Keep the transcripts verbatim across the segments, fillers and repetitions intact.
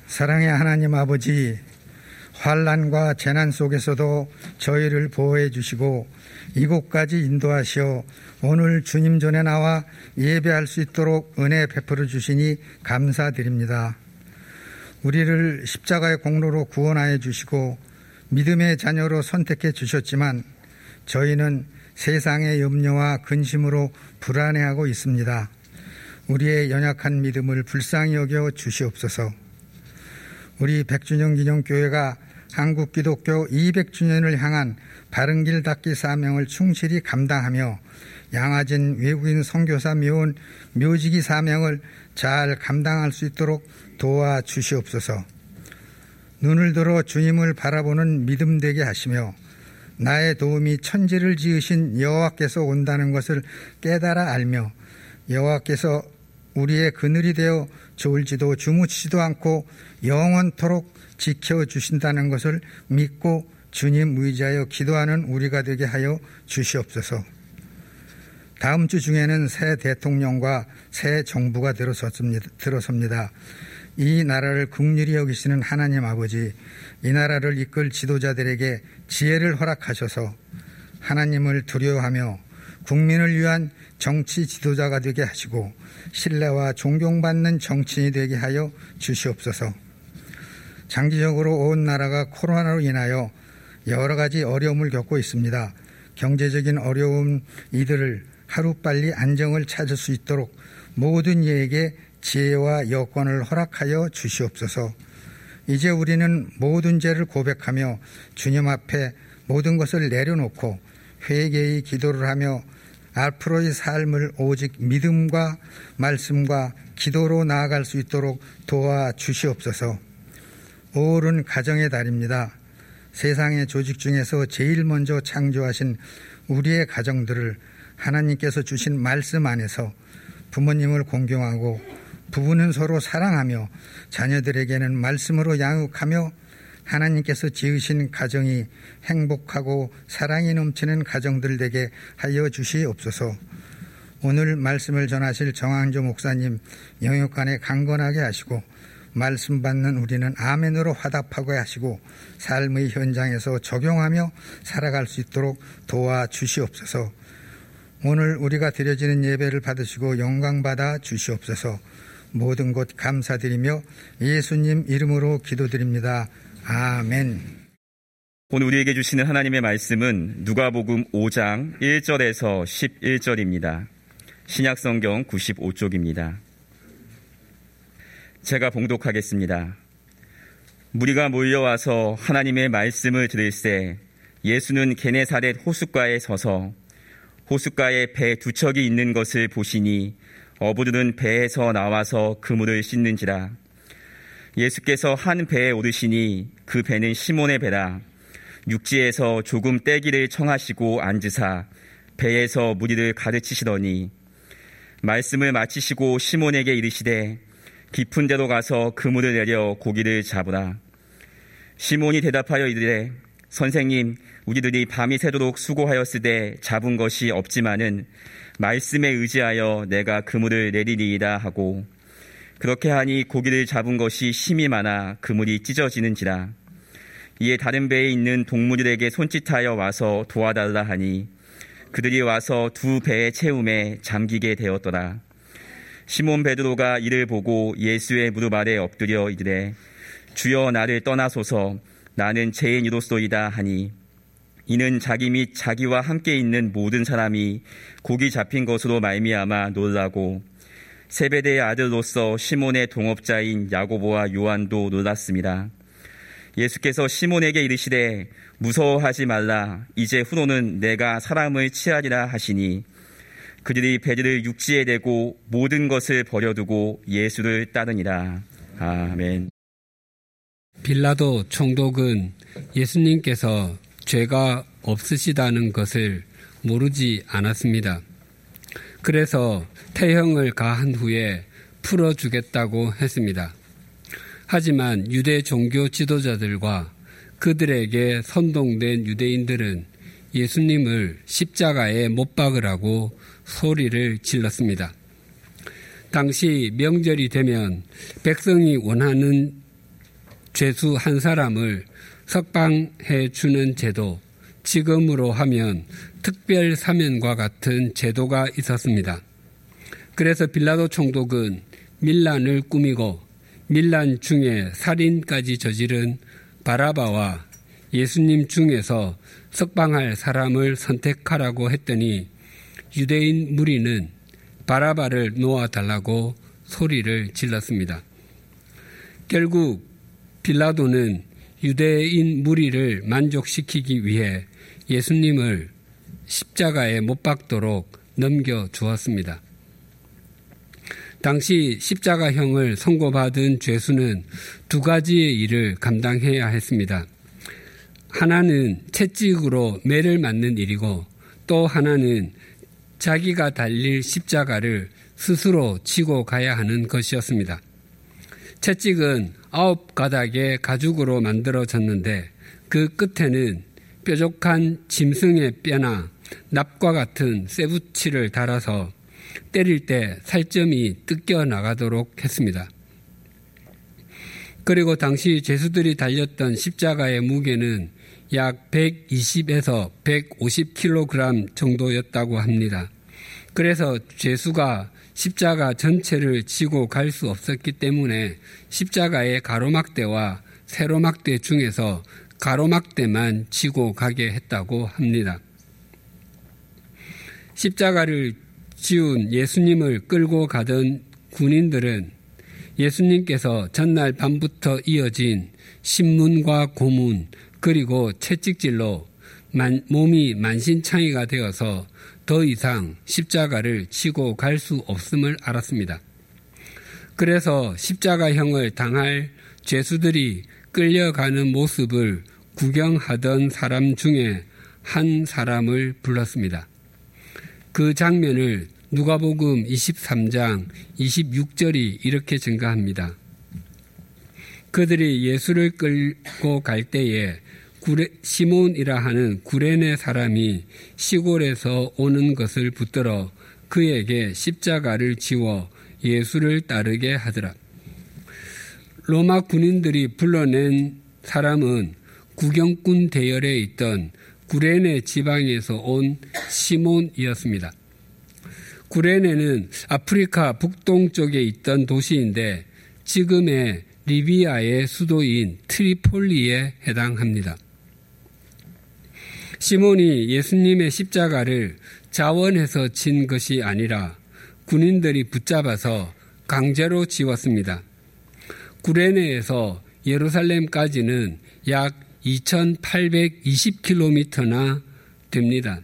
사랑의 하나님 아버지, 환난과 재난 속에서도 저희를 보호해 주시고 이곳까지 인도하시어 오늘 주님 전에 나와 예배할 수 있도록 은혜 베풀어 주시니 감사드립니다. 우리를 십자가의 공로로 구원하여 주시고 믿음의 자녀로 선택해 주셨지만 저희는 세상의 염려와 근심으로 불안해하고 있습니다. 우리의 연약한 믿음을 불쌍히 여겨 주시옵소서. 우리 백주년 기념교회가 한국 기독교 이백 주년을 향한 바른길 닦기 사명을 충실히 감당하며 양화진 외국인 선교사 묘원 묘지기 사명을 잘 감당할 수 있도록 도와주시옵소서. 눈을 들어 주님을 바라보는 믿음 되게 하시며 나의 도움이 천지를 지으신 여호와께서 온다는 것을 깨달아 알며 여호와께서 우리의 그늘이 되어 졸지도 주무치지도 않고 영원토록 지켜주신다는 것을 믿고 주님 의지하여 기도하는 우리가 되게 하여 주시옵소서. 다음 주 중에는 새 대통령과 새 정부가 들어섰습니다. 들어섭니다. 이 나라를 긍휼히 여기시는 하나님 아버지, 이 나라를 이끌 지도자들에게 지혜를 허락하셔서 하나님을 두려워하며 국민을 위한 정치 지도자가 되게 하시고 신뢰와 존경받는 정치인이 되게 하여 주시옵소서. 장기적으로 온 나라가 코로나로 인하여 여러 가지 어려움을 겪고 있습니다. 경제적인 어려움 이들을 하루빨리 안정을 찾을 수 있도록 모든 이에게 지혜와 여건을 허락하여 주시옵소서. 이제 우리는 모든 죄를 고백하며 주님 앞에 모든 것을 내려놓고 회개의 기도를 하며 앞으로의 삶을 오직 믿음과 말씀과 기도로 나아갈 수 있도록 도와주시옵소서. 오월은 가정의 달입니다. 세상의 조직 중에서 제일 먼저 창조하신 우리의 가정들을 하나님께서 주신 말씀 안에서 부모님을 공경하고 부부는 서로 사랑하며 자녀들에게는 말씀으로 양육하며 하나님께서 지으신 가정이 행복하고 사랑이 넘치는 가정들 되게 하여 주시옵소서. 오늘 말씀을 전하실 정황조 목사님 영육간에 강건하게 하시고 말씀 받는 우리는 아멘으로 화답하게 하시고 삶의 현장에서 적용하며 살아갈 수 있도록 도와주시옵소서. 오늘 우리가 드려지는 예배를 받으시고 영광받아 주시옵소서. 모든 것 감사드리며 예수님 이름으로 기도드립니다. 아멘. 오늘 우리에게 주시는 하나님의 말씀은 누가복음 오 장 일 절에서 십일 절입니다. 신약성경 구십오 쪽입니다. 제가 봉독하겠습니다. 무리가 몰려와서 하나님의 말씀을 들을새 예수는 게네사렛 호숫가에 서서 호숫가에 배 두 척이 있는 것을 보시니 어부들은 배에서 나와서 그물을 씻는지라. 예수께서 한 배에 오르시니 그 배는 시몬의 배라. 육지에서 조금 떼기를 청하시고 앉으사 배에서 무리를 가르치시더니 말씀을 마치시고 시몬에게 이르시되 깊은 데로 가서 그물을 내려 고기를 잡으라. 시몬이 대답하여 이르되 선생님, 우리들이 밤이 새도록 수고하였으되 잡은 것이 없지만은 말씀에 의지하여 내가 그물을 내리리이다 하고 그렇게 하니 고기를 잡은 것이 심이 많아 그물이 찢어지는지라. 이에 다른 배에 있는 동무들에게 손짓하여 와서 도와달라 하니 그들이 와서 두 배의 채움에 잠기게 되었더라. 시몬 베드로가 이를 보고 예수의 무릎 아래 엎드려 이르되 주여 나를 떠나소서 나는 죄인이로소이다 하니 이는 자기 및 자기와 함께 있는 모든 사람이 고기 잡힌 것으로 말미암아 놀라고 세베대의 아들로서 시몬의 동업자인 야고보와 요한도 놀랐습니다. 예수께서 시몬에게 이르시되 무서워하지 말라. 이제 후로는 내가 사람을 취하리라 하시니 그들이 배들을 육지에 대고 모든 것을 버려두고 예수를 따르니라. 아멘. 빌라도 총독은 예수님께서 죄가 없으시다는 것을 모르지 않았습니다. 그래서 태형을 가한 후에 풀어주겠다고 했습니다. 하지만 유대 종교 지도자들과 그들에게 선동된 유대인들은 예수님을 십자가에 못 박으라고 소리를 질렀습니다. 당시 명절이 되면 백성이 원하는 죄수 한 사람을 석방해 주는 제도, 지금으로 하면 특별 사면과 같은 제도가 있었습니다. 그래서 빌라도 총독은 밀란을 꾸미고 밀란 중에 살인까지 저지른 바라바와 예수님 중에서 석방할 사람을 선택하라고 했더니 유대인 무리는 바라바를 놓아달라고 소리를 질렀습니다. 결국 빌라도는 유대인 무리를 만족시키기 위해 예수님을 십자가에 못 박도록 넘겨주었습니다. 당시 십자가형을 선고받은 죄수는 두 가지의 일을 감당해야 했습니다. 하나는 채찍으로 매를 맞는 일이고 또 하나는 자기가 달릴 십자가를 스스로 치고 가야 하는 것이었습니다. 채찍은 아홉 가닥의 가죽으로 만들어졌는데 그 끝에는 뾰족한 짐승의 뼈나 납과 같은 쇠붙이를 달아서 때릴 때 살점이 뜯겨 나가도록 했습니다. 그리고 당시 죄수들이 달렸던 십자가의 무게는 약 백이십에서 백오십 킬로그램 정도였다고 합니다. 그래서 죄수가 십자가 전체를 지고 갈 수 없었기 때문에 십자가의 가로막대와 세로막대 중에서 가로막대만 지고 가게 했다고 합니다. 십자가를 지운 예수님을 끌고 가던 군인들은 예수님께서 전날 밤부터 이어진 신문과 고문 그리고 채찍질로 만, 몸이 만신창이가 되어서 더 이상 십자가를 치고 갈 수 없음을 알았습니다. 그래서 십자가형을 당할 죄수들이 끌려가는 모습을 구경하던 사람 중에 한 사람을 불렀습니다. 그 장면을 누가복음 이십삼 장 이십육 절이 이렇게 증가합니다. 그들이 예수를 끌고 갈 때에 구레, 시몬이라 하는 구레네 사람이 시골에서 오는 것을 붙들어 그에게 십자가를 지워 예수를 따르게 하더라. 로마 군인들이 불러낸 사람은 구경꾼 대열에 있던 구레네 지방에서 온 시몬이었습니다. 구레네는 아프리카 북동쪽에 있던 도시인데 지금의 리비아의 수도인 트리폴리에 해당합니다. 시몬이 예수님의 십자가를 자원해서 친 것이 아니라 군인들이 붙잡아서 강제로 지웠습니다. 구레네에서 예루살렘까지는 약 이천팔백이십 킬로미터나 됩니다.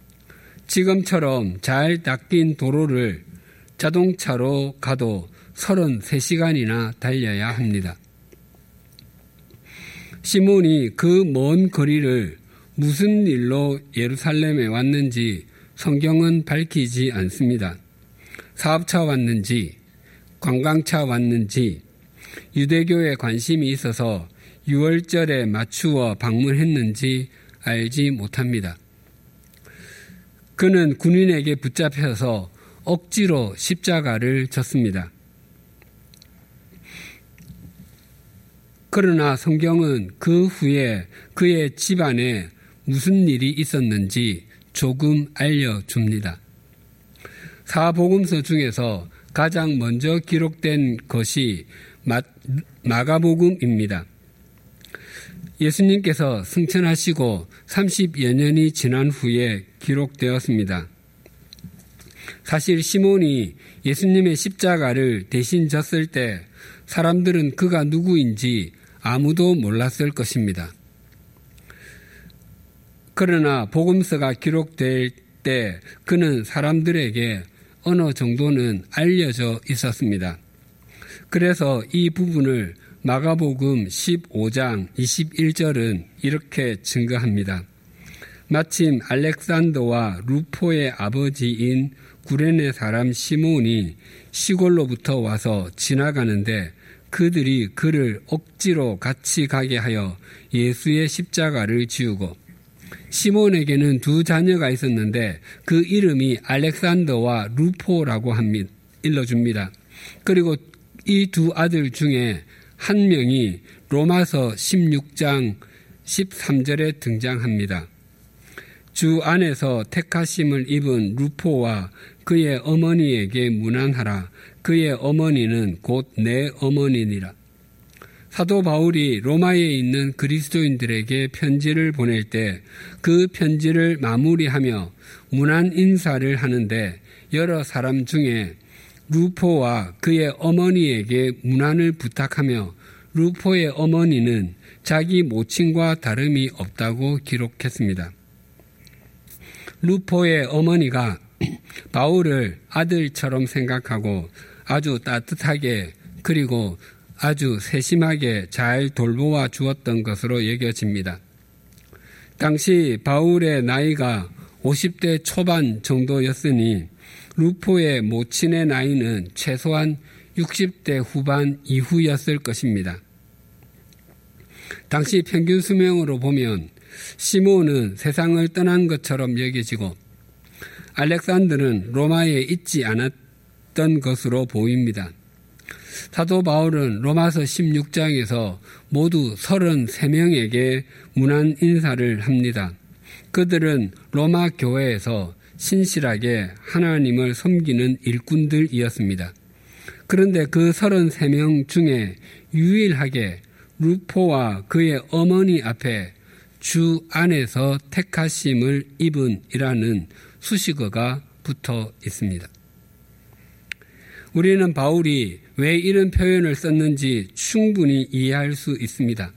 지금처럼 잘 닦인 도로를 자동차로 가도 서른세 시간이나 달려야 합니다. 시몬이 그 먼 거리를 무슨 일로 예루살렘에 왔는지 성경은 밝히지 않습니다. 사업차 왔는지, 관광차 왔는지, 유대교에 관심이 있어서 유월절에 맞추어 방문했는지 알지 못합니다. 그는 군인에게 붙잡혀서 억지로 십자가를 졌습니다. 그러나 성경은 그 후에 그의 집안에 무슨 일이 있었는지 조금 알려줍니다. 사복음서 중에서 가장 먼저 기록된 것이 마, 마가복음입니다. 예수님께서 승천하시고 삼십여 년이 지난 후에 기록되었습니다. 사실 시몬이 예수님의 십자가를 대신 졌을 때 사람들은 그가 누구인지 아무도 몰랐을 것입니다. 그러나 복음서가 기록될 때 그는 사람들에게 어느 정도는 알려져 있었습니다. 그래서 이 부분을 마가복음 십오 장 이십일 절은 이렇게 증거합니다. 마침 알렉산더와 루포의 아버지인 구레네 사람 시몬이 시골로부터 와서 지나가는데 그들이 그를 억지로 같이 가게 하여 예수의 십자가를 지우고, 시몬에게는 두 자녀가 있었는데 그 이름이 알렉산더와 루포라고 합니다. 일러줍니다. 그리고 이 두 아들 중에 한 명이 로마서 십육 장 십삼 절에 등장합니다. 주 안에서 택하심을 입은 루포와 그의 어머니에게 문안하라. 그의 어머니는 곧 내 어머니니라. 사도 바울이 로마에 있는 그리스도인들에게 편지를 보낼 때 그 편지를 마무리하며 문안 인사를 하는데 여러 사람 중에 루포와 그의 어머니에게 문안을 부탁하며 루포의 어머니는 자기 모친과 다름이 없다고 기록했습니다. 루포의 어머니가 바울을 아들처럼 생각하고 아주 따뜻하게 그리고 아주 세심하게 잘 돌보아 주었던 것으로 여겨집니다. 당시 바울의 나이가 오십 대 초반 정도였으니 루포의 모친의 나이는 최소한 육십 대 후반 이후였을 것입니다. 당시 평균 수명으로 보면 시몬은 세상을 떠난 것처럼 여겨지고 알렉산더는 로마에 있지 않았던 것으로 보입니다. 사도 바울은 로마서 십육 장에서 모두 서른세 명에게 문안 인사를 합니다. 그들은 로마 교회에서 신실하게 하나님을 섬기는 일꾼들이었습니다. 그런데 그 서른세 명 중에 유일하게 루포와 그의 어머니 앞에 주 안에서 택하심을 입은이라는 수식어가 붙어 있습니다. 우리는 바울이 왜 이런 표현을 썼는지 충분히 이해할 수 있습니다.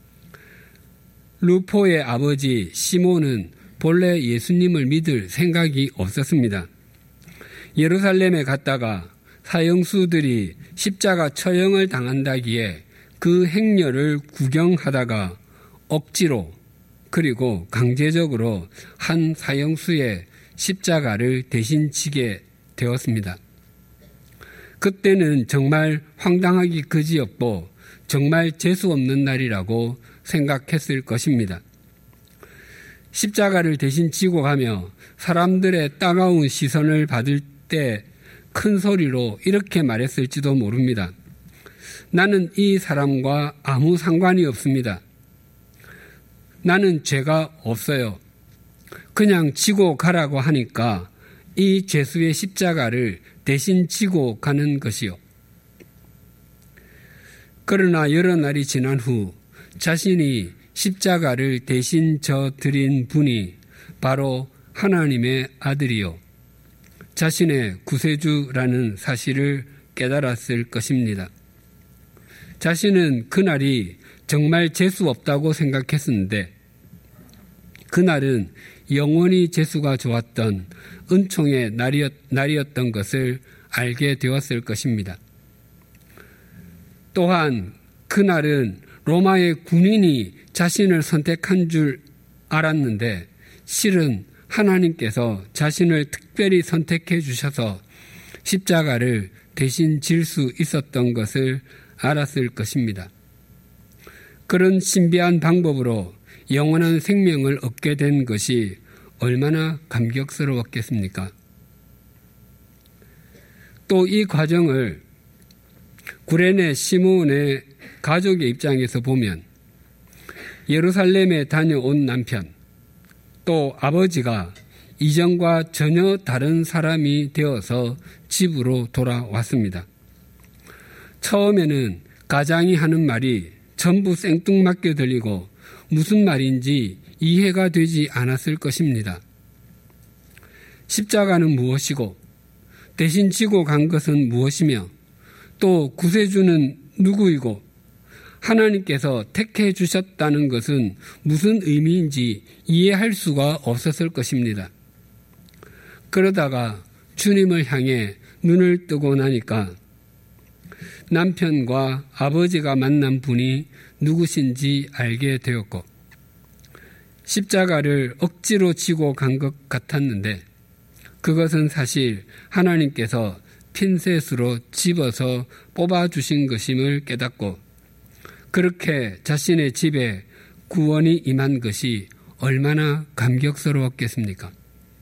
루포의 아버지 시몬은 본래 예수님을 믿을 생각이 없었습니다. 예루살렘에 갔다가 사형수들이 십자가 처형을 당한다기에 그 행렬을 구경하다가 억지로 그리고 강제적으로 한 사형수의 십자가를 대신 지게 되었습니다. 그때는 정말 황당하기 그지없고 정말 재수없는 날이라고 생각했을 것입니다. 십자가를 대신 지고 가며 사람들의 따가운 시선을 받을 때 큰 소리로 이렇게 말했을지도 모릅니다. 나는 이 사람과 아무 상관이 없습니다. 나는 죄가 없어요. 그냥 지고 가라고 하니까 이 죄수의 십자가를 대신 지고 가는 것이요. 그러나 여러 날이 지난 후 자신이 십자가를 대신 져 드린 분이 바로 하나님의 아들이요. 자신의 구세주라는 사실을 깨달았을 것입니다. 자신은 그날이 정말 재수 없다고 생각했었는데 그날은 영원히 재수가 좋았던 은총의 날이었, 날이었던 것을 알게 되었을 것입니다. 또한 그날은 로마의 군인이 자신을 선택한 줄 알았는데 실은 하나님께서 자신을 특별히 선택해 주셔서 십자가를 대신 질 수 있었던 것을 알았을 것입니다. 그런 신비한 방법으로 영원한 생명을 얻게 된 것이 얼마나 감격스러웠겠습니까? 또 이 과정을 구레네 시몬의 가족의 입장에서 보면 예루살렘에 다녀온 남편 또 아버지가 이전과 전혀 다른 사람이 되어서 집으로 돌아왔습니다. 처음에는 가장이 하는 말이 전부 생뚱맞게 들리고 무슨 말인지 이해가 되지 않았을 것입니다. 십자가는 무엇이고 대신 지고 간 것은 무엇이며 또 구세주는 누구이고 하나님께서 택해 주셨다는 것은 무슨 의미인지 이해할 수가 없었을 것입니다. 그러다가 주님을 향해 눈을 뜨고 나니까 남편과 아버지가 만난 분이 누구신지 알게 되었고 십자가를 억지로 지고 간 것 같았는데 그것은 사실 하나님께서 핀셋으로 집어서 뽑아주신 것임을 깨닫고 그렇게 자신의 집에 구원이 임한 것이 얼마나 감격스러웠겠습니까?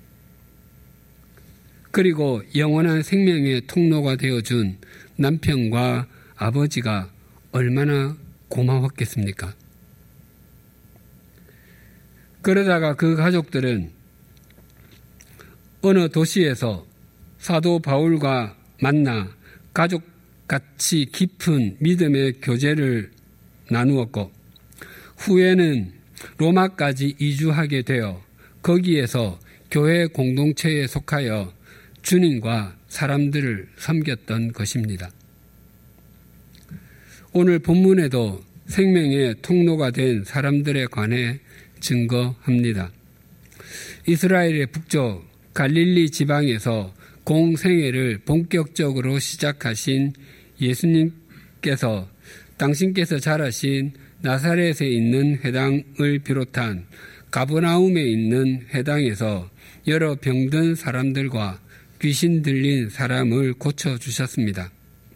그리고 영원한 생명의 통로가 되어준 남편과 아버지가 얼마나 고마웠겠습니까? 그러다가 그 가족들은 어느 도시에서 사도 바울과 만나 가족같이 깊은 믿음의 교제를 나누었고 후에는 로마까지 이주하게 되어 거기에서 교회 공동체에 속하여 주님과 사람들을 섬겼던 것입니다. 오늘 본문에도 생명의 통로가 된 사람들에 관해 증거합니다. 이스라엘의 북쪽 갈릴리 지방에서 공생애를 본격적으로 시작하신 예수님께서 당신께서 자라신 나사렛에 있는 회당을 비롯한 가버나움에 있는 회당에서 여러 병든 사람들과 귀신 들린 사람을 고쳐주셨습니다.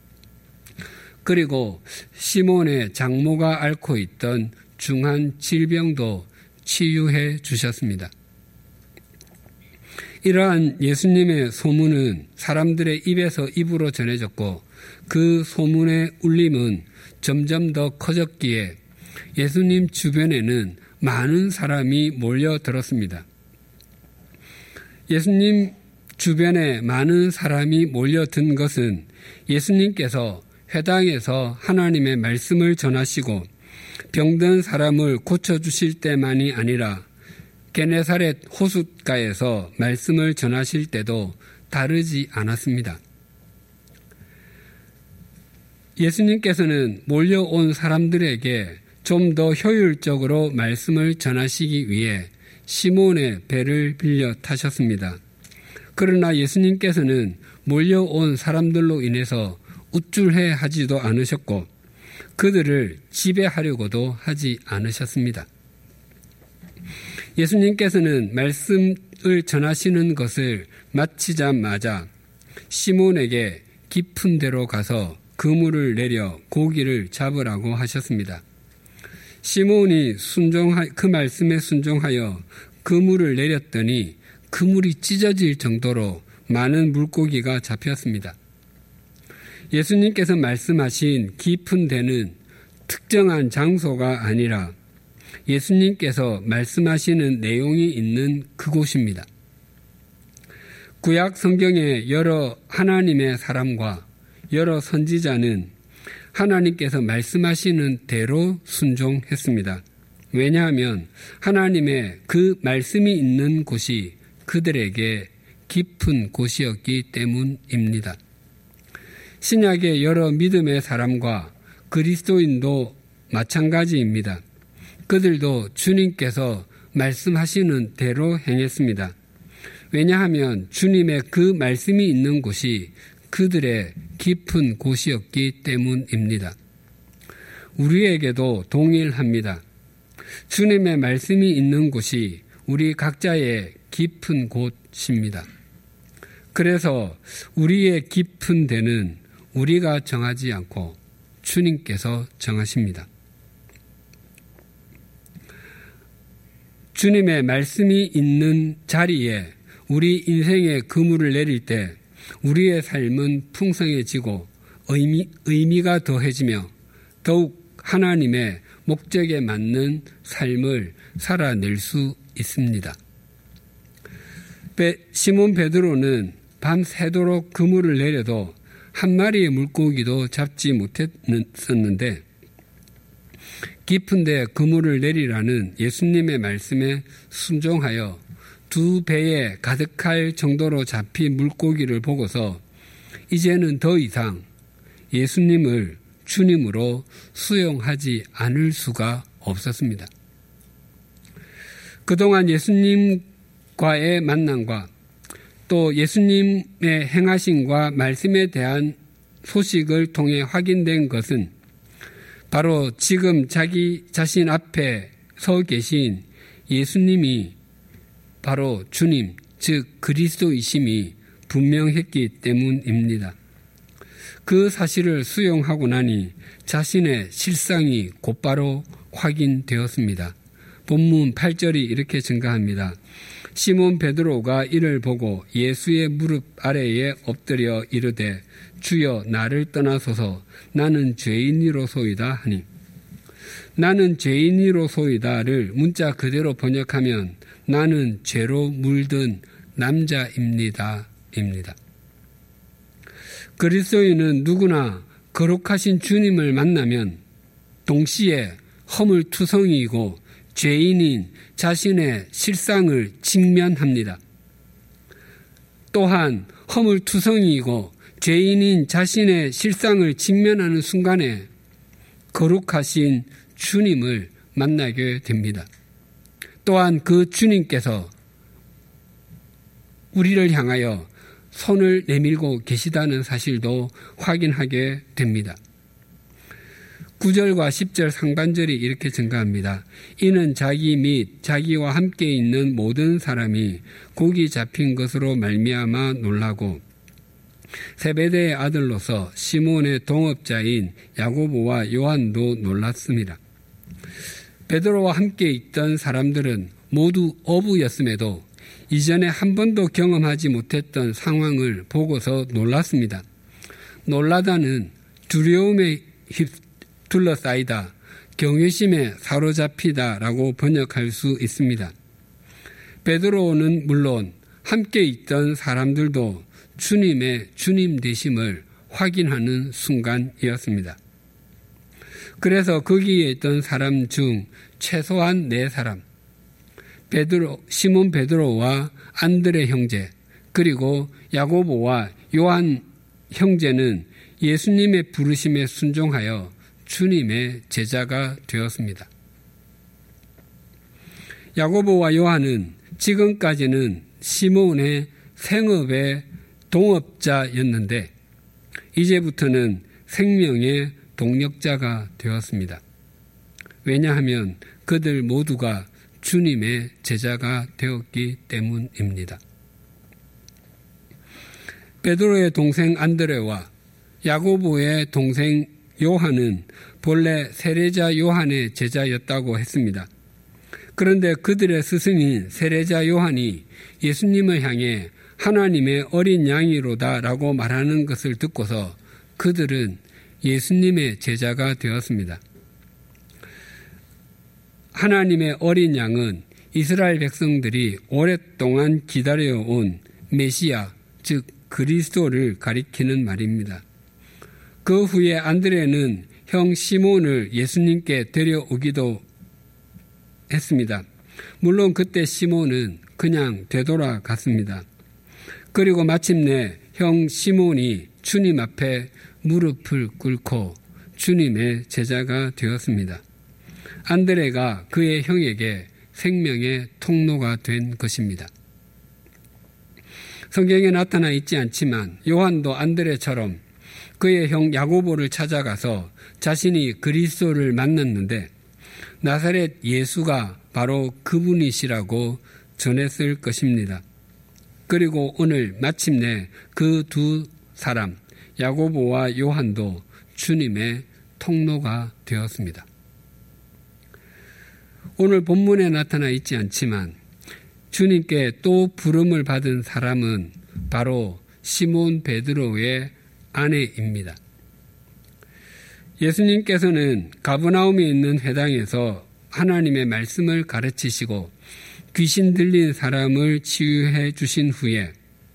그리고 시몬의 장모가 앓고 있던 중한 질병도 치유해 주셨습니다. 이러한 예수님의 소문은 사람들의 입에서 입으로 전해졌고 그 소문의 울림은 점점 더 커졌기에 예수님 주변에는 많은 사람이 몰려들었습니다. 예수님 주변에 많은 사람이 몰려든 것은 예수님께서 회당에서 하나님의 말씀을 전하시고 병든 사람을 고쳐주실 때만이 아니라 게네사렛 호숫가에서 말씀을 전하실 때도 다르지 않았습니다. 예수님께서는 몰려온 사람들에게 좀 더 효율적으로 말씀을 전하시기 위해 시몬의 배를 빌려 타셨습니다. 그러나 예수님께서는 몰려온 사람들로 인해서 우쭐해 하지도 않으셨고 그들을 지배하려고도 하지 않으셨습니다. 예수님께서는 말씀을 전하시는 것을 마치자마자 시몬에게 깊은 데로 가서 그물을 내려 고기를 잡으라고 하셨습니다. 시몬이 순종하, 그 말씀에 순종하여 그물을 내렸더니 그물이 찢어질 정도로 많은 물고기가 잡혔습니다. 예수님께서 말씀하신 깊은 데는 특정한 장소가 아니라 예수님께서 말씀하시는 내용이 있는 그곳입니다. 구약 성경의 여러 하나님의 사람과 여러 선지자는 하나님께서 말씀하시는 대로 순종했습니다. 왜냐하면 하나님의 그 말씀이 있는 곳이 그들에게 깊은 곳이었기 때문입니다. 신약의 여러 믿음의 사람과 그리스도인도 마찬가지입니다. 그들도 주님께서 말씀하시는 대로 행했습니다. 왜냐하면 주님의 그 말씀이 있는 곳이 그들의 깊은 곳이었기 때문입니다. 우리에게도 동일합니다. 주님의 말씀이 있는 곳이 우리 각자의 깊은 곳입니다. 그래서 우리의 깊은 데는 우리가 정하지 않고 주님께서 정하십니다. 주님의 말씀이 있는 자리에 우리 인생의 그물을 내릴 때 우리의 삶은 풍성해지고 의미, 의미가 더해지며 더욱 하나님의 목적에 맞는 삶을 살아낼 수 있습니다. 시몬 베드로는 밤새도록 그물을 내려도 한 마리의 물고기도 잡지 못했었는데 깊은 데 그물을 내리라는 예수님의 말씀에 순종하여 두 배에 가득할 정도로 잡힌 물고기를 보고서 이제는 더 이상 예수님을 주님으로 수용하지 않을 수가 없었습니다. 그동안 예수님과의 만남과 또 예수님의 행하심과 말씀에 대한 소식을 통해 확인된 것은 바로 지금 자기 자신 앞에 서 계신 예수님이 바로 주님, 즉 그리스도이심이 분명했기 때문입니다. 그 사실을 수용하고 나니 자신의 실상이 곧바로 확인되었습니다. 본문 팔 절이 이렇게 증가합니다. 시몬 베드로가 이를 보고 예수의 무릎 아래에 엎드려 이르되 주여 나를 떠나소서 나는 죄인이로소이다 하니 나는 죄인이로소이다를 문자 그대로 번역하면 나는 죄로 물든 남자입니다. 입니다. 그리스도인은 누구나 거룩하신 주님을 만나면 동시에 허물투성이이고 죄인인 자신의 실상을 직면합니다. 또한 허물투성이이고 죄인인 자신의 실상을 직면하는 순간에 거룩하신 주님을 만나게 됩니다. 또한 그 주님께서 우리를 향하여 손을 내밀고 계시다는 사실도 확인하게 됩니다. 구 절과 십 절 상반절이 이렇게 증가합니다. 이는 자기 및 자기와 함께 있는 모든 사람이 곡이 잡힌 것으로 말미암아 놀라고 세베대의 아들로서 시몬의 동업자인 야고보와 요한도 놀랐습니다. 베드로와 함께 있던 사람들은 모두 어부였음에도 이전에 한 번도 경험하지 못했던 상황을 보고서 놀랐습니다. 놀라다는 두려움에 둘러싸이다, 경외심에 사로잡히다라고 번역할 수 있습니다. 베드로는 물론 함께 있던 사람들도 주님의 주님 되심을 확인하는 순간이었습니다. 그래서 거기에 있던 사람 중 최소한 네 사람, 베드로, 시몬 베드로와 안드레 형제, 그리고 야고보와 요한 형제는 예수님의 부르심에 순종하여 주님의 제자가 되었습니다. 야고보와 요한은 지금까지는 시몬의 생업의 동업자였는데 이제부터는 생명의 동력자가 되었습니다. 왜냐하면 그들 모두가 주님의 제자가 되었기 때문입니다. 베드로의 동생 안드레와 야고보의 동생 요한은 본래 세례자 요한의 제자였다고 했습니다. 그런데 그들의 스승인 세례자 요한이 예수님을 향해 하나님의 어린 양이로다라고 말하는 것을 듣고서 그들은 예수님의 제자가 되었습니다. 하나님의 어린 양은 이스라엘 백성들이 오랫동안 기다려온 메시아, 즉 그리스도를 가리키는 말입니다. 그 후에 안드레는 형 시몬을 예수님께 데려오기도 했습니다. 물론 그때 시몬은 그냥 되돌아갔습니다. 그리고 마침내 형 시몬이 주님 앞에 무릎을 꿇고 주님의 제자가 되었습니다. 안드레가 그의 형에게 생명의 통로가 된 것입니다. 성경에 나타나 있지 않지만 요한도 안드레처럼 그의 형 야고보를 찾아가서 자신이 그리스도를 만났는데 나사렛 예수가 바로 그분이시라고 전했을 것입니다. 그리고 오늘 마침내 그 두 사람 야고보와 요한도 주님의 통로가 되었습니다. 오늘 본문에 나타나 있지 않지만 주님께 또 부름을 받은 사람은 바로 시몬 베드로의 아내입니다. 예수님께서는 가버나움에 있는 회당에서 하나님의 말씀을 가르치시고 귀신 들린 사람을 치유해 주신 후에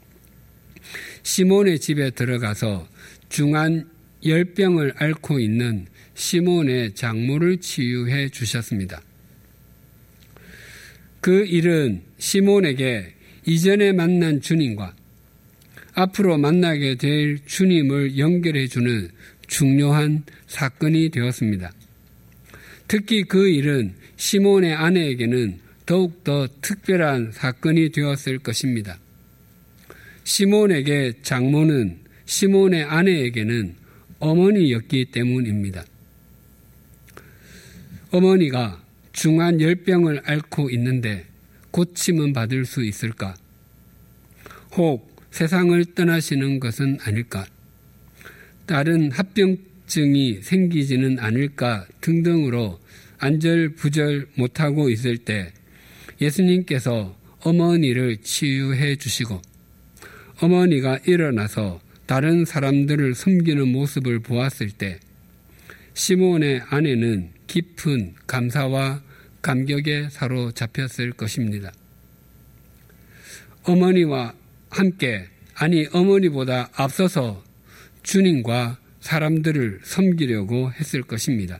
시몬의 집에 들어가서 중한 열병을 앓고 있는 시몬의 장모를 치유해 주셨습니다. 그 일은 시몬에게 이전에 만난 주님과 앞으로 만나게 될 주님을 연결해 주는 중요한 사건이 되었습니다. 특히 그 일은 시몬의 아내에게는 더욱더 특별한 사건이 되었을 것입니다. 시몬에게 장모는 시몬의 아내에게는 어머니였기 때문입니다. 어머니가 중한 열병을 앓고 있는데 고침은 받을 수 있을까? 혹 세상을 떠나시는 것은 아닐까? 다른 합병증이 생기지는 않을까? 등등으로 안절부절 못하고 있을 때 예수님께서 어머니를 치유해 주시고 어머니가 일어나서 다른 사람들을 섬기는 모습을 보았을 때 시몬의 아내는 깊은 감사와 감격에 사로잡혔을 것입니다. 어머니와 함께, 아니 어머니보다 앞서서 주님과 사람들을 섬기려고 했을 것입니다.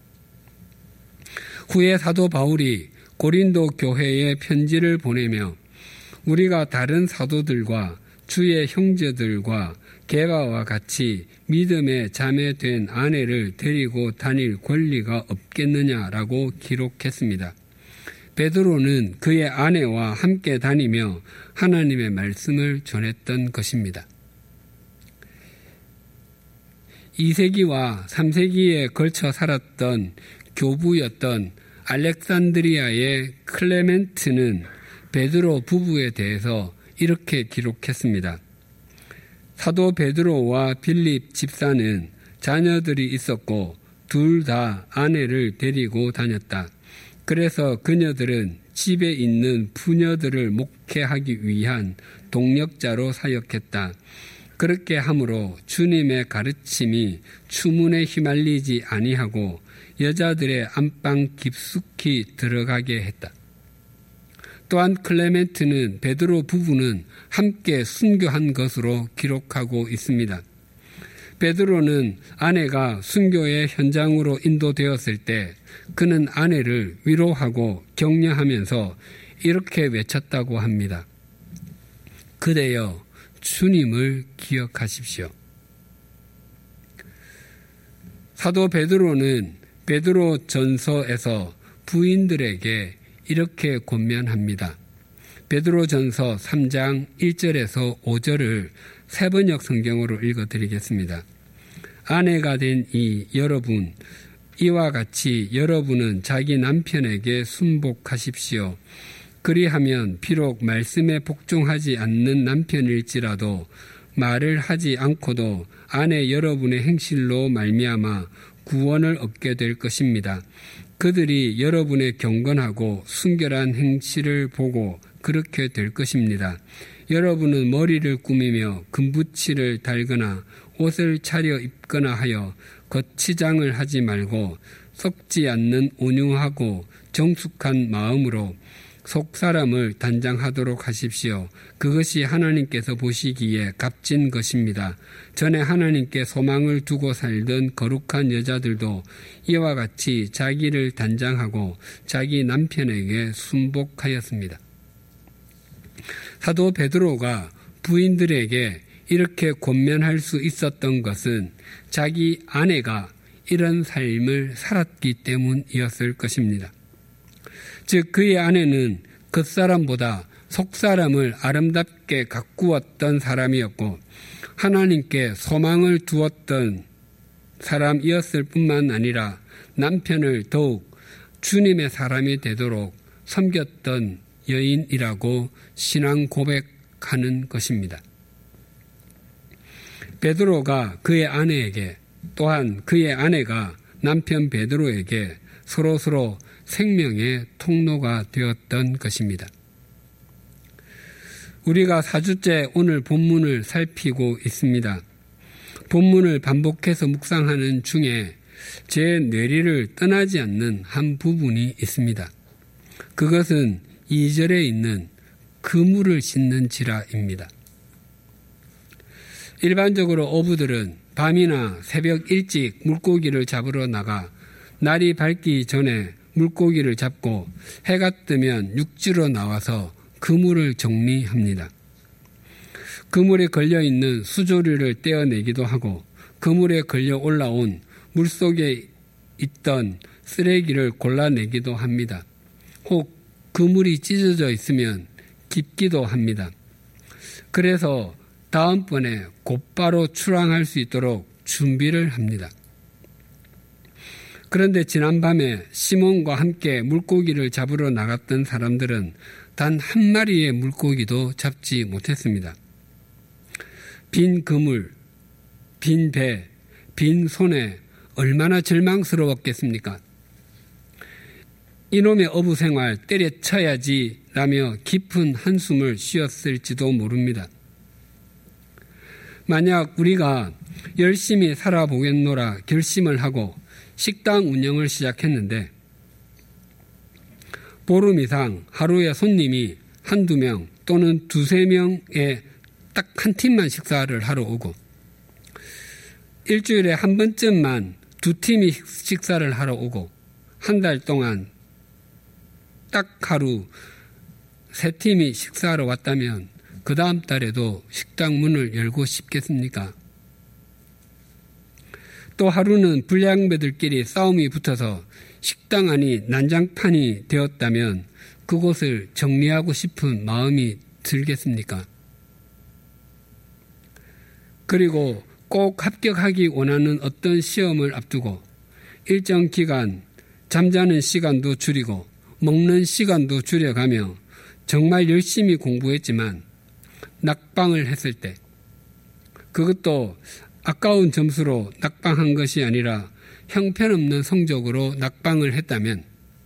후에 사도 바울이 고린도 교회에 편지를 보내며 우리가 다른 사도들과 주의 형제들과 게바와 같이 믿음의 자매된 아내를 데리고 다닐 권리가 없겠느냐라고 기록했습니다. 베드로는 그의 아내와 함께 다니며 하나님의 말씀을 전했던 것입니다. 이 세기와 삼 세기에 걸쳐 살았던 교부였던 알렉산드리아의 클레멘트는 베드로 부부에 대해서 이렇게 기록했습니다. 사도 베드로와 빌립 집사는 자녀들이 있었고 둘 다 아내를 데리고 다녔다. 그래서 그녀들은 집에 있는 부녀들을 목회하기 위한 동력자로 사역했다. 그렇게 함으로 주님의 가르침이 추문에 휘말리지 아니하고 여자들의 안방 깊숙이 들어가게 했다. 또한 클레멘트는 베드로 부부는 함께 순교한 것으로 기록하고 있습니다. 베드로는 아내가 순교의 현장으로 인도되었을 때 그는 아내를 위로하고 격려하면서 이렇게 외쳤다고 합니다. 그대여 주님을 기억하십시오. 사도 베드로는 베드로 전서에서 부인들에게 이렇게 권면합니다. 베드로 전서 삼 장 일 절에서 오 절을 새번역 성경으로 읽어드리겠습니다. 아내가 된 이 여러분, 이와 같이 여러분은 자기 남편에게 순복하십시오. 그리하면 비록 말씀에 복종하지 않는 남편일지라도 말을 하지 않고도 아내 여러분의 행실로 말미암아 구원을 얻게 될 것입니다. 그들이 여러분의 경건하고 순결한 행실을 보고 그렇게 될 것입니다. 여러분은 머리를 꾸미며 금붙이를 달거나 옷을 차려 입거나 하여 거치장을 하지 말고 썩지 않는 온유하고 정숙한 마음으로 속사람을 단장하도록 하십시오. 그것이 하나님께서 보시기에 값진 것입니다. 전에 하나님께 소망을 두고 살던 거룩한 여자들도 이와 같이 자기를 단장하고 자기 남편에게 순복하였습니다. 사도 베드로가 부인들에게 이렇게 권면할 수 있었던 것은 자기 아내가 이런 삶을 살았기 때문이었을 것입니다. 즉 그의 아내는 겉사람보다 속사람을 아름답게 가꾸었던 사람이었고 하나님께 소망을 두었던 사람이었을 뿐만 아니라 남편을 더욱 주님의 사람이 되도록 섬겼던 여인이라고 신앙 고백하는 것입니다. 베드로가 그의 아내에게 또한 그의 아내가 남편 베드로에게 서로서로 생명의 통로가 되었던 것입니다. 우리가 사 주째 오늘 본문을 살피고 있습니다. 본문을 반복해서 묵상하는 중에 제 뇌리를 떠나지 않는 한 부분이 있습니다. 그것은 이 절에 있는 그물을 씻는지라입니다. 일반적으로 어부들은 밤이나 새벽 일찍 물고기를 잡으러 나가 날이 밝기 전에 물고기를 잡고 해가 뜨면 육지로 나와서 그물을 정리합니다. 그물에 걸려있는 수조류를 떼어내기도 하고 그물에 걸려 올라온 물속에 있던 쓰레기를 골라내기도 합니다. 혹 그물이 찢어져 있으면 깁기도 합니다. 그래서 다음번에 곧바로 출항할 수 있도록 준비를 합니다. 그런데 지난밤에 시몬과 함께 물고기를 잡으러 나갔던 사람들은 단 한 마리의 물고기도 잡지 못했습니다. 빈 그물, 빈 배, 빈 손에 얼마나 절망스러웠겠습니까? 이놈의 어부 생활 때려쳐야지 라며 깊은 한숨을 쉬었을지도 모릅니다. 만약 우리가 열심히 살아보겠노라 결심을 하고 식당 운영을 시작했는데 보름 이상 하루에 손님이 한두 명 또는 두세 명의 딱 한 팀만 식사를 하러 오고 일주일에 한 번쯤만 두 팀이 식사를 하러 오고 한 달 동안 딱 하루 세 팀이 식사하러 왔다면 그 다음 달에도 식당 문을 열고 싶겠습니까? 또 하루는 불량배들끼리 싸움이 붙어서 식당 안이 난장판이 되었다면 그곳을 정리하고 싶은 마음이 들겠습니까? 그리고 꼭 합격하기 원하는 어떤 시험을 앞두고 일정 기간 잠자는 시간도 줄이고 먹는 시간도 줄여가며 정말 열심히 공부했지만 낙방을 했을 때 그것도 아까운 점수로 낙방한 것이 아니라 형편없는 성적으로 낙방을 했다면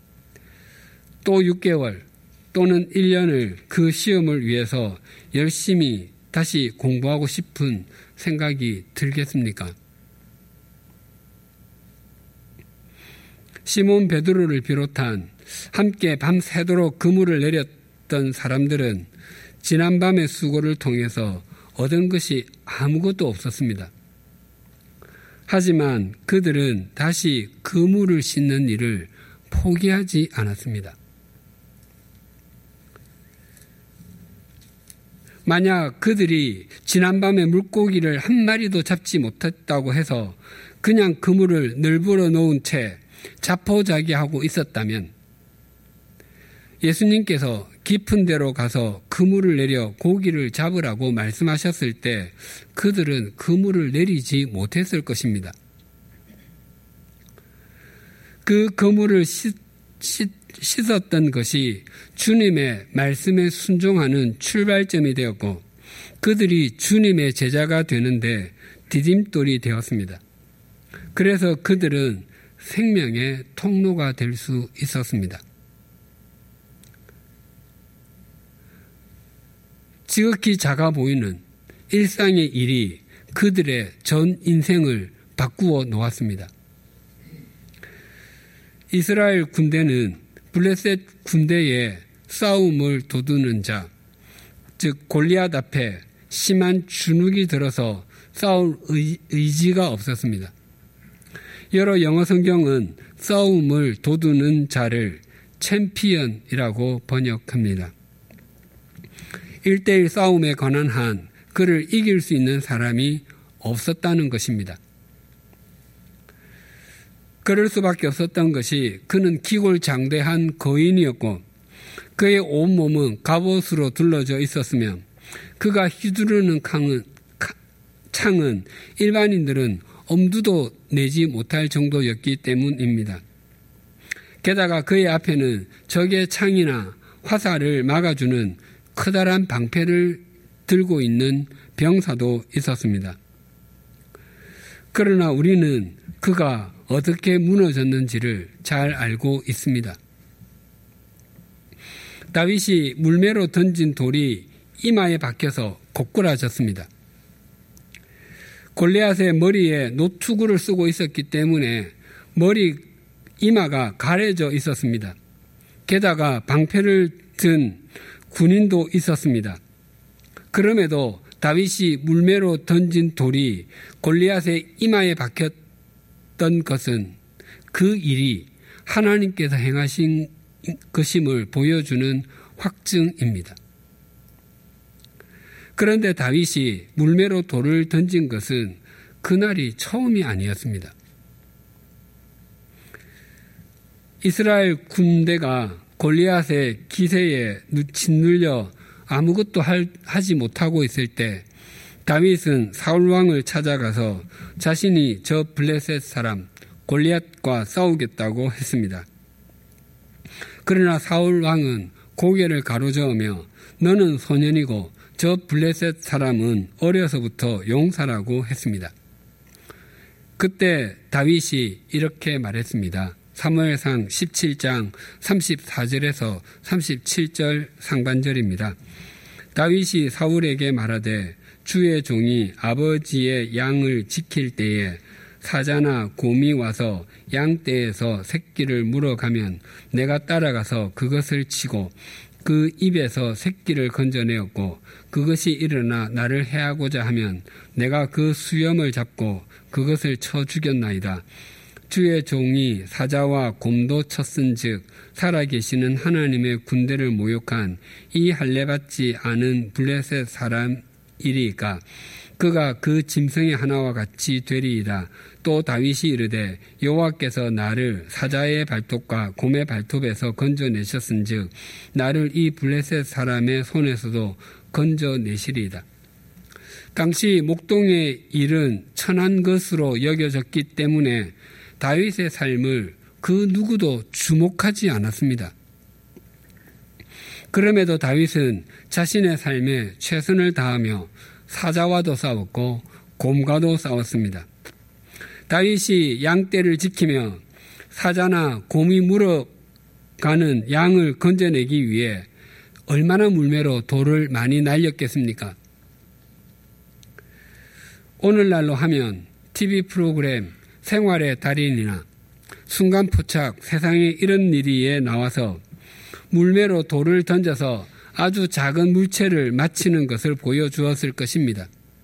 또 육 개월 또는 일 년을 그 시험을 위해서 열심히 다시 공부하고 싶은 생각이 들겠습니까? 시몬 베드로를 비롯한 함께 밤새도록 그물을 내렸던 사람들은 지난밤의 수고를 통해서 얻은 것이 아무것도 없었습니다. 하지만 그들은 다시 그물을 씻는 일을 포기하지 않았습니다. 만약 그들이 지난밤에 물고기를 한 마리도 잡지 못했다고 해서 그냥 그물을 널브러 놓은 채 자포자기하고 있었다면 예수님께서 깊은 데로 가서 그물을 내려 고기를 잡으라고 말씀하셨을 때 그들은 그물을 내리지 못했을 것입니다. 그 그물을 씻, 씻, 씻었던 것이 주님의 말씀에 순종하는 출발점이 되었고 그들이 주님의 제자가 되는데 디딤돌이 되었습니다. 그래서 그들은 생명의 통로가 될 수 있었습니다. 지극히 작아 보이는 일상의 일이 그들의 전 인생을 바꾸어 놓았습니다. 이스라엘 군대는 블레셋 군대의 싸움을 도두는 자, 즉 골리앗 앞에 심한 주눅이 들어서 싸울 의, 의지가 없었습니다. 여러 영어 성경은 싸움을 도두는 자를 챔피언이라고 번역합니다. 일대일 싸움에 관한 한 그를 이길 수 있는 사람이 없었다는 것입니다. 그럴 수밖에 없었던 것이 그는 기골장대한 거인이었고 그의 온몸은 갑옷으로 둘러져 있었으며 그가 휘두르는 창은, 창은 일반인들은 엄두도 내지 못할 정도였기 때문입니다. 게다가 그의 앞에는 적의 창이나 화살을 막아주는 커다란 방패를 들고 있는 병사도 있었습니다. 그러나 우리는 그가 어떻게 무너졌는지를 잘 알고 있습니다. 다윗이 물매로 던진 돌이 이마에 박혀서 고꾸라졌습니다. 골리앗의 머리에 노투구를 쓰고 있었기 때문에 머리 이마가 가려져 있었습니다. 게다가 방패를 든 군인도 있었습니다. 그럼에도 다윗이 물매로 던진 돌이 골리앗의 이마에 박혔던 것은 그 일이 하나님께서 행하신 것임을 보여주는 확증입니다. 그런데 다윗이 물매로 돌을 던진 것은 그날이 처음이 아니었습니다. 이스라엘 군대가 골리앗의 기세에 짓눌려 아무것도 하지 못하고 있을 때 다윗은 사울왕을 찾아가서 자신이 저 블레셋 사람 골리앗과 싸우겠다고 했습니다. 그러나 사울왕은 고개를 가로저으며 너는 소년이고 저 블레셋 사람은 어려서부터 용사라고 했습니다. 그때 다윗이 이렇게 말했습니다. 사무엘상 십칠 장 삼십사 절에서 삼십칠 절 상반절입니다. 다윗이 사울에게 말하되 주의 종이 아버지의 양을 지킬 때에 사자나 곰이 와서 양떼에서 새끼를 물어가면 내가 따라가서 그것을 치고 그 입에서 새끼를 건져내었고 그것이 일어나 나를 해하고자 하면 내가 그 수염을 잡고 그것을 쳐 죽였나이다. 주의 종이 사자와 곰도 쳤은즉 살아계시는 하나님의 군대를 모욕한 이 할례받지 않은 블레셋 사람이리까 그가 그 짐승의 하나와 같이 되리이다. 또 다윗이 이르되 여호와께서 나를 사자의 발톱과 곰의 발톱에서 건져내셨은즉 나를 이 블레셋 사람의 손에서도 건져내시리이다. 당시 목동의 일은 천한 것으로 여겨졌기 때문에 다윗의 삶을 그 누구도 주목하지 않았습니다. 그럼에도 다윗은 자신의 삶에 최선을 다하며 사자와도 싸웠고 곰과도 싸웠습니다. 다윗이 양떼를 지키며 사자나 곰이 물어가는 양을 건져내기 위해 얼마나 물매로 돌을 많이 날렸겠습니까? 오늘날로 하면 티비 프로그램 생활의 달인이나 순간포착 세상에 이런 일이에 나와서 물매로 돌을 던져서 아주 작은 물체를 맞히는 것을 보여주었을 것입니다.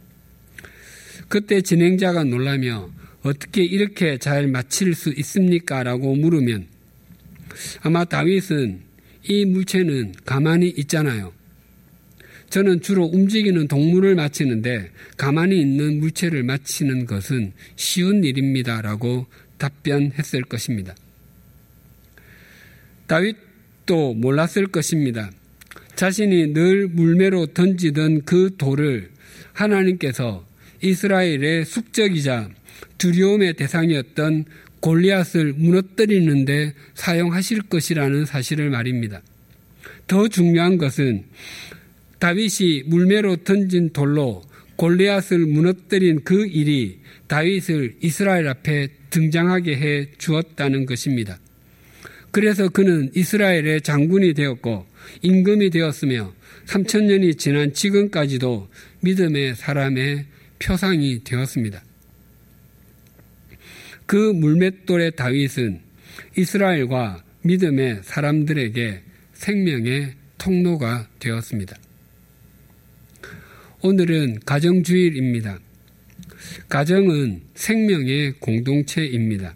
그때 진행자가 놀라며 어떻게 이렇게 잘 맞힐 수 있습니까? 라고 물으면 아마 다윗은 이 물체는 가만히 있잖아요. 저는 주로 움직이는 동물을 맞히는데 가만히 있는 물체를 맞히는 것은 쉬운 일입니다. 라고 답변했을 것입니다. 다윗도 몰랐을 것입니다. 자신이 늘 물매로 던지던 그 돌을 하나님께서 이스라엘의 숙적이자 두려움의 대상이었던 골리앗을 무너뜨리는 데 사용하실 것이라는 사실을 말입니다. 더 중요한 것은 다윗이 물매로 던진 돌로 골리앗을 무너뜨린 그 일이 다윗을 이스라엘 앞에 등장하게 해 주었다는 것입니다. 그래서 그는 이스라엘의 장군이 되었고 임금이 되었으며 삼천 년이 지난 지금까지도 믿음의 사람의 표상이 되었습니다. 그 물맷돌의 다윗은 이스라엘과 믿음의 사람들에게 생명의 통로가 되었습니다. 오늘은 가정주일입니다. 가정은 생명의 공동체입니다.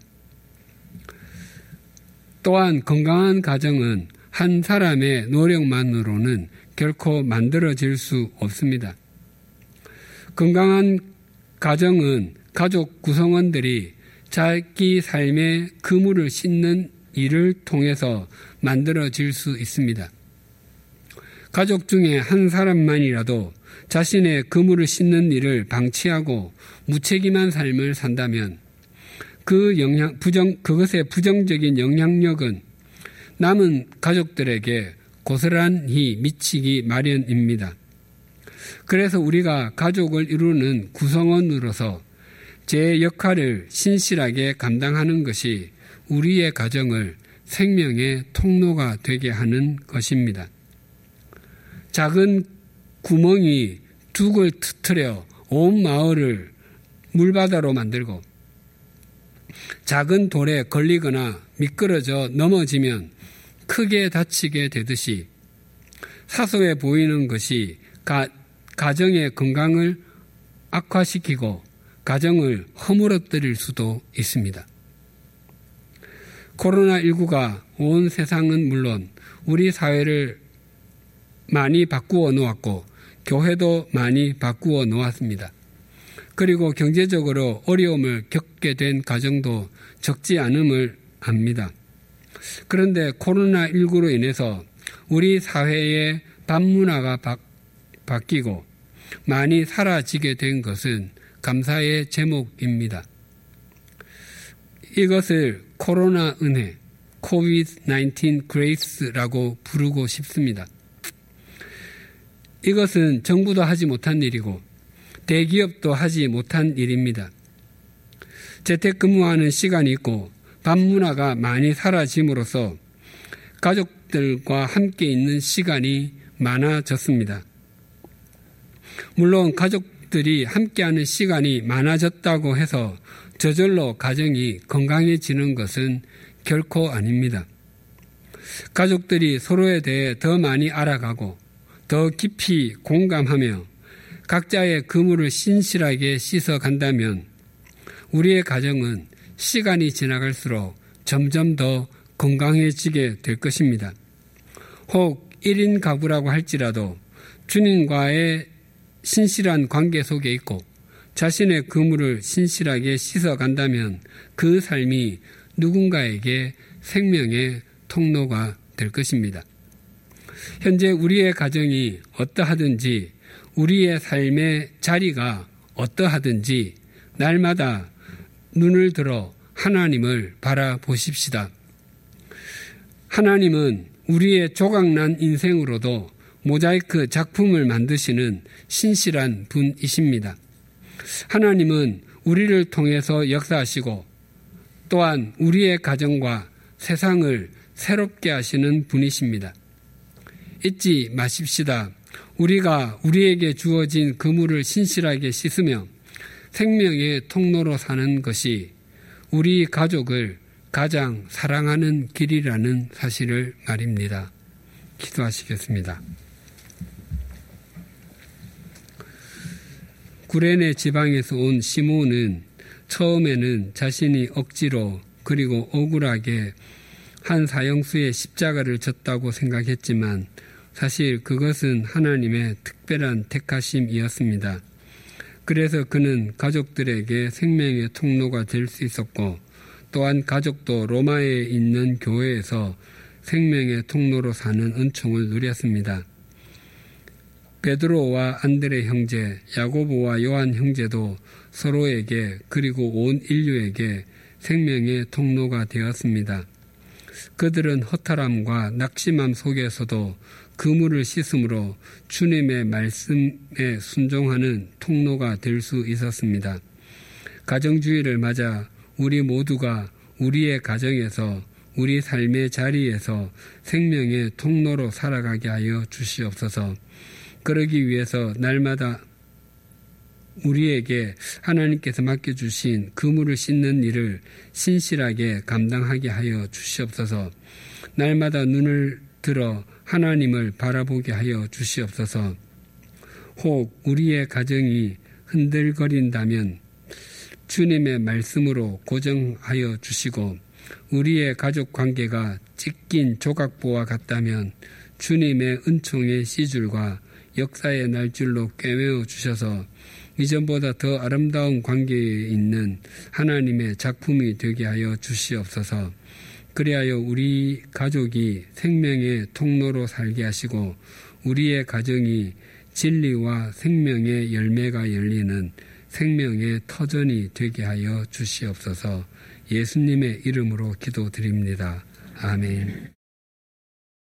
또한 건강한 가정은 한 사람의 노력만으로는 결코 만들어질 수 없습니다. 건강한 가정은 가족 구성원들이 자기 삶의 그물을 싣는 일을 통해서 만들어질 수 있습니다. 가족 중에 한 사람만이라도 자신의 그물을 싣는 일을 방치하고 무책임한 삶을 산다면 그 영향, 부정, 그것의 부정적인 영향력은 남은 가족들에게 고스란히 미치기 마련입니다. 그래서 우리가 가족을 이루는 구성원으로서 제 역할을 신실하게 감당하는 것이 우리의 가정을 생명의 통로가 되게 하는 것입니다. 작은 구멍이 둑을 트트려 온 마을을 물바다로 만들고 작은 돌에 걸리거나 미끄러져 넘어지면 크게 다치게 되듯이 사소해 보이는 것이 가, 가정의 건강을 악화시키고 가정을 허물어뜨릴 수도 있습니다. 코로나십구가 온 세상은 물론 우리 사회를 많이 바꾸어 놓았고 교회도 많이 바꾸어 놓았습니다. 그리고 경제적으로 어려움을 겪게 된 가정도 적지 않음을 압니다. 그런데 코로나십구로 인해서 우리 사회의 밤문화가 바, 바뀌고 많이 사라지게 된 것은 감사의 제목입니다. 이것을 코로나 은혜, 코비드 나인틴 그레이스라고 부르고 싶습니다. 이것은 정부도 하지 못한 일이고 대기업도 하지 못한 일입니다. 재택근무하는 시간이 있고 밤문화가 많이 사라짐으로써 가족들과 함께 있는 시간이 많아졌습니다. 물론 가족들이 함께하는 시간이 많아졌다고 해서 저절로 가정이 건강해지는 것은 결코 아닙니다. 가족들이 서로에 대해 더 많이 알아가고 더 깊이 공감하며 각자의 그물을 신실하게 씻어간다면 우리의 가정은 시간이 지나갈수록 점점 더 건강해지게 될 것입니다. 혹 일 인 가구라고 할지라도 주님과의 신실한 관계 속에 있고 자신의 그물을 신실하게 씻어간다면 그 삶이 누군가에게 생명의 통로가 될 것입니다. 현재 우리의 가정이 어떠하든지 우리의 삶의 자리가 어떠하든지 날마다 눈을 들어 하나님을 바라보십시다. 하나님은 우리의 조각난 인생으로도 모자이크 작품을 만드시는 신실한 분이십니다. 하나님은 우리를 통해서 역사하시고 또한 우리의 가정과 세상을 새롭게 하시는 분이십니다. 잊지 마십시다. 우리가 우리에게 주어진 그물을 신실하게 씻으며 생명의 통로로 사는 것이 우리 가족을 가장 사랑하는 길이라는 사실을 말입니다. 기도하시겠습니다. 구레네 지방에서 온 시몬은 처음에는 자신이 억지로 그리고 억울하게 한 사형수의 십자가를 졌다고 생각했지만 사실 그것은 하나님의 특별한 택하심이었습니다. 그래서 그는 가족들에게 생명의 통로가 될 수 있었고 또한 가족도 로마에 있는 교회에서 생명의 통로로 사는 은총을 누렸습니다. 베드로와 안드레 형제, 야고보와 요한 형제도 서로에게 그리고 온 인류에게 생명의 통로가 되었습니다. 그들은 허탈함과 낙심함 속에서도 그물을 씻음으로 주님의 말씀에 순종하는 통로가 될 수 있었습니다. 가정주의를 맞아 우리 모두가 우리의 가정에서 우리 삶의 자리에서 생명의 통로로 살아가게 하여 주시옵소서. 그러기 위해서 날마다 우리에게 하나님께서 맡겨주신 그물을 씻는 일을 신실하게 감당하게 하여 주시옵소서. 날마다 눈을 들어 하나님을 바라보게 하여 주시옵소서. 혹 우리의 가정이 흔들거린다면 주님의 말씀으로 고정하여 주시고 우리의 가족 관계가 찢긴 조각보와 같다면 주님의 은총의 씨줄과 역사의 날줄로 꿰매어 주셔서 이전보다 더 아름다운 관계에 있는 하나님의 작품이 되게 하여 주시옵소서. 그리하여 우리 가족이 생명의 통로로 살게 하시고 우리의 가정이 진리와 생명의 열매가 열리는 생명의 터전이 되게 하여 주시옵소서. 예수님의 이름으로 기도드립니다. 아멘.